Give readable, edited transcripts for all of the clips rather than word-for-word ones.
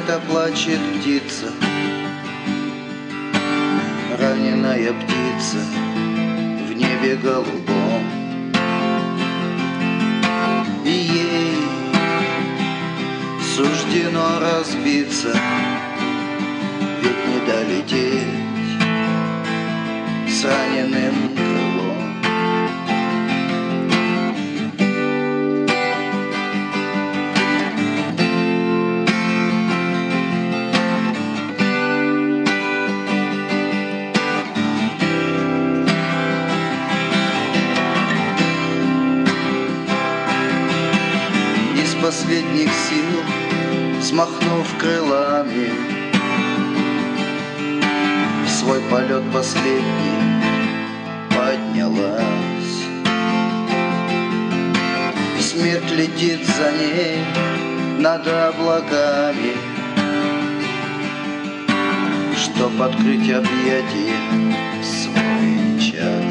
Где-то плачет птица, раненая птица в небе голубом. И ей суждено разбиться, ведь не долететь с раненым крылом. Из последних сил, смахнув крылами, в свой полет последний поднялась. Смерть летит за ней над облаками, чтоб открыть объятия в свой час.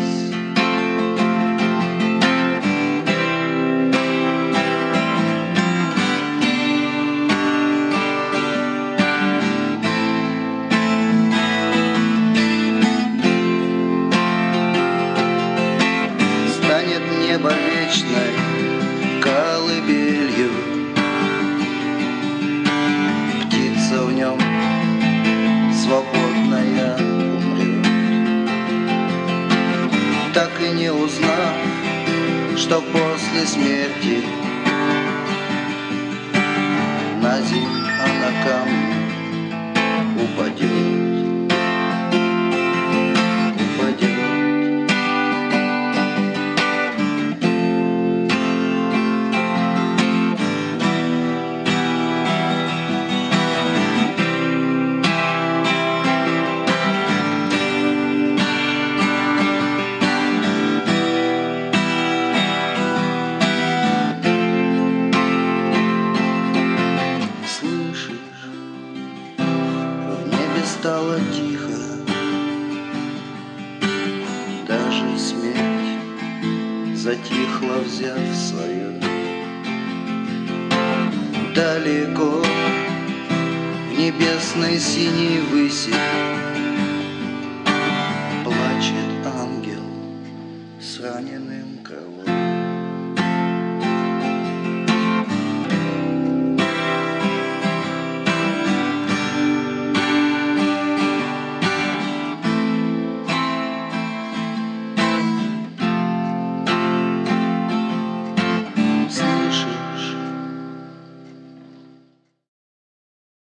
Небо вечной колыбелью, птица в нем свободная умрет, так и не узнав, что после смерти на землю, а на камни упадет. Стало тихо, даже смерть затихла, взяв свое. Далеко в небесной синей выси